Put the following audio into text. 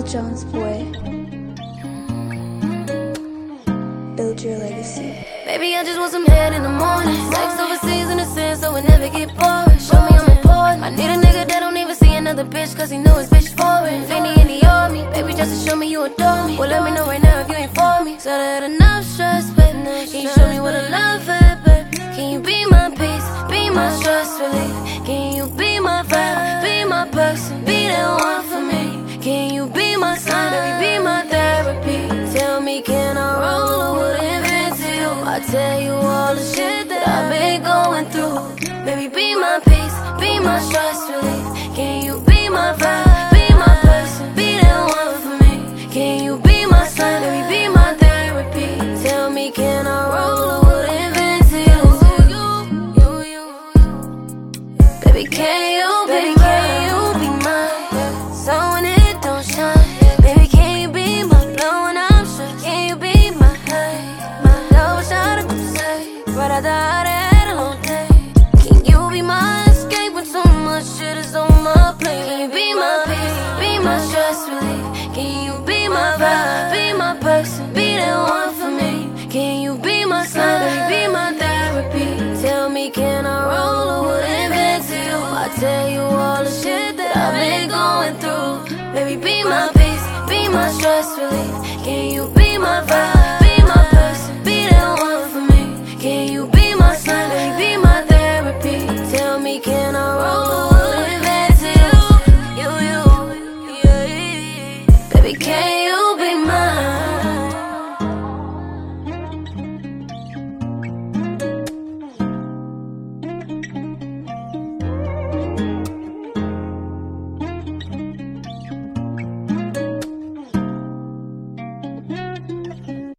Jones boy. Build your legacy. Baby, I just want some head in the morning. Sex overseas in the sand so it never get boring. Show me I'm important. I need a nigga that don't even see another bitch, cause he know his bitch foreign. Fendi in the army, baby, just to show me you adore me. Well, let me know right now if you ain't for me. Said I had enough stress, but can you show me what I love at, but can you be my peace, be my stress relief? Can you be my vibe, be my person, be that one for me? Can you be my sign, baby, be my therapy? Tell me, can I roll or would I invent to you? I tell you all the shit that I've been going through. Baby, be my peace, be my stress relief. Can you be my vibe, be my person, be that one for me? Can you be my sign, baby, be my therapy? Tell me, can I